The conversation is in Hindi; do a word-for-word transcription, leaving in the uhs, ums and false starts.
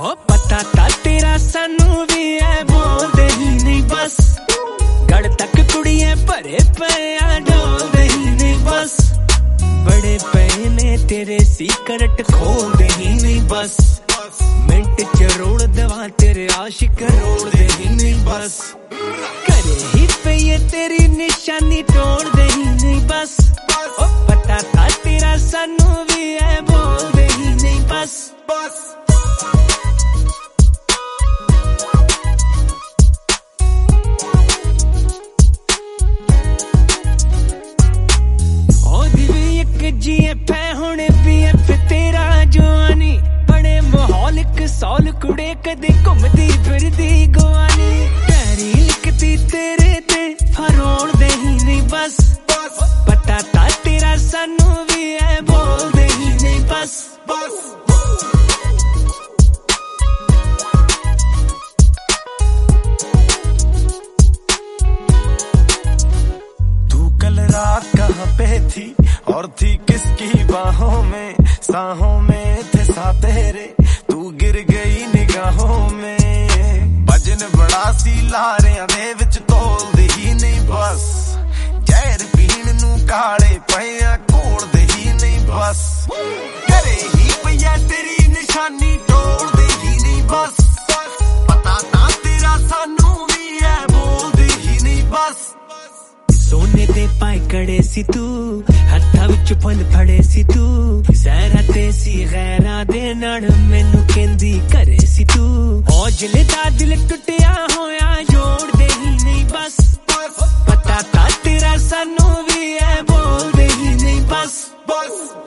ओ पता ता तेरा सानू भी है बोलदे ही नहीं बस गड़ तक कुड़ियां भरे पे डोलदे ही नहीं बस बड़े पे ने तेरे सीक्रेट खोलदे ही नहीं बस मिंट च रोड़ दवा तेरे आशिक रोड़दे ही नहीं बस करे ही पे ये तेरी निशानी तोड़दे ही नहीं बस ओ पता था तेरा सानू भी है बोलदे ही नहीं बस बस ओ दिवी एक जी एफ हुणे भी एफ तेरा जवानी बड़े माहौलिक सौल कुड़े कदे घुमदी फिरदी गवानी पैरी लिखती तेरे ते फरोड़ दे ही नहीं बस पता ता तेरा सानू भी है बोलदे ही नहीं बस बस तू कल रात कहाँ पे थी और थी किसकी बाहों में साहों में थे सा तेरे तू गिर गई निगाहों में भजन बड़ा सी लारियां दे विच तोलदी ही नहीं बस जहर पीण नू काले पिया घोलदे ही नहीं बस करे ही पिया तेरी निशानी तोड़दे ही नहीं बस पता ना तेरा सानू भी है बोलदे ही नहीं बस सोने दे पाए कड़े सी तू हत्था विच फल फड़े सी तू सहरा ते सी गैरा दे नाल मैनू कहंदी करे सी तू औजले दा दिल टुटिया होया जोड़ दे ही नहीं बस पता ता तेरा सानू भी है बोलदे ही नहीं बस बस